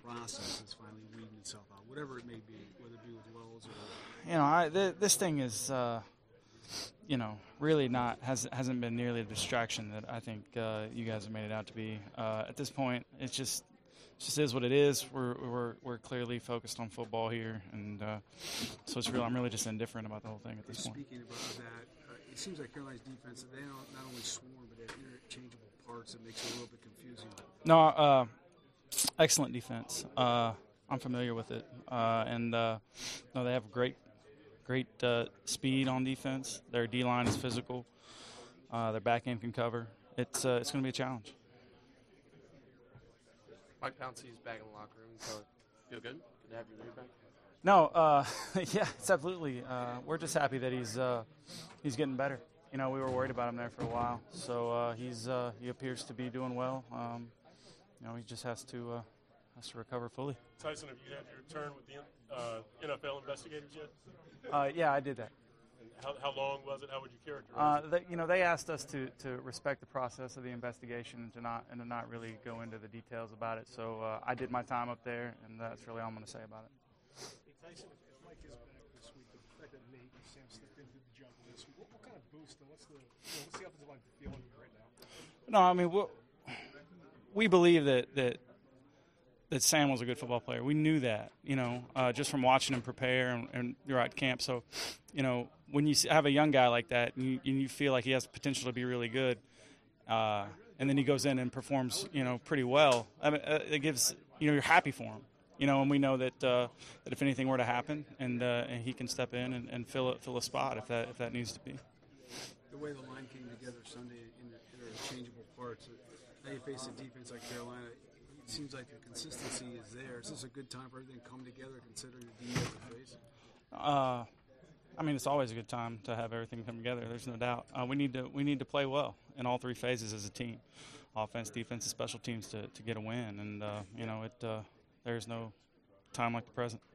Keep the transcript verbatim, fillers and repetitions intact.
process is finally weeding itself out, whatever it may be, whether it be with Wells or. You know, I, th- this thing is, uh, you know, really not has hasn't been nearly the distraction that I think uh, you guys have made it out to be. Uh, at this point, it's just. It just is what it is. We're we're we're clearly focused on football here, and uh, so it's real. I'm really just indifferent about the whole thing at this point. Speaking about that, uh, it seems like Carolina's defense, they don't not only swarm, but they have interchangeable parts that makes it a little bit confusing. No, uh, excellent defense. Uh, I'm familiar with it, uh, and uh, no, they have great great uh, speed on defense. Their D line is physical. Uh, their back end can cover. It's uh, it's going to be a challenge. Mike Pouncey's back in the locker room, so feel good? Good to have your lead back? No, uh, yeah, it's absolutely. Uh, we're just happy that he's uh, he's getting better. You know, we were worried about him there for a while, so uh, he's uh, he appears to be doing well. Um, you know, he just has to uh, has to recover fully. Tyson, have you had your turn with the uh, N F L investigators yet? Uh, yeah, I did that. How, how long was it? How would you characterize uh, it? they, you know, they asked us to, to respect the process of the investigation and to not and to not really go into the details about it. So uh, I did my time up there, and that's really all I'm going to say about it. Hey, Tyson, if, if Mike is back this week, the fact that Nate and Sam stepped into the jump this week, what, what kind of boost and what's the, you know, what's the offensive line feeling right now? No, I mean, we we believe that that that Sam was a good football player. We knew that, you know, uh, just from watching him prepare and, and you're at camp. So, you know, when you have a young guy like that and you, and you feel like he has potential to be really good, uh, and then he goes in and performs, you know, pretty well, I mean, uh, it gives, you know, you're happy for him. You know, and we know that uh, that if anything were to happen, and, uh, and he can step in and, and fill a, fill a spot if that if that needs to be. The way the line came together Sunday in the interchangeable parts, now you face a defense like Carolina. It seems like the consistency is there. Is this a good time for everything to come together, considering the defense you face? Uh, I mean, it's always a good time to have everything come together. There's no doubt. Uh, we need to we need to play well in all three phases as a team, offense, defense, and special teams to, to get a win. And uh, you know, it uh, there's no time like the present.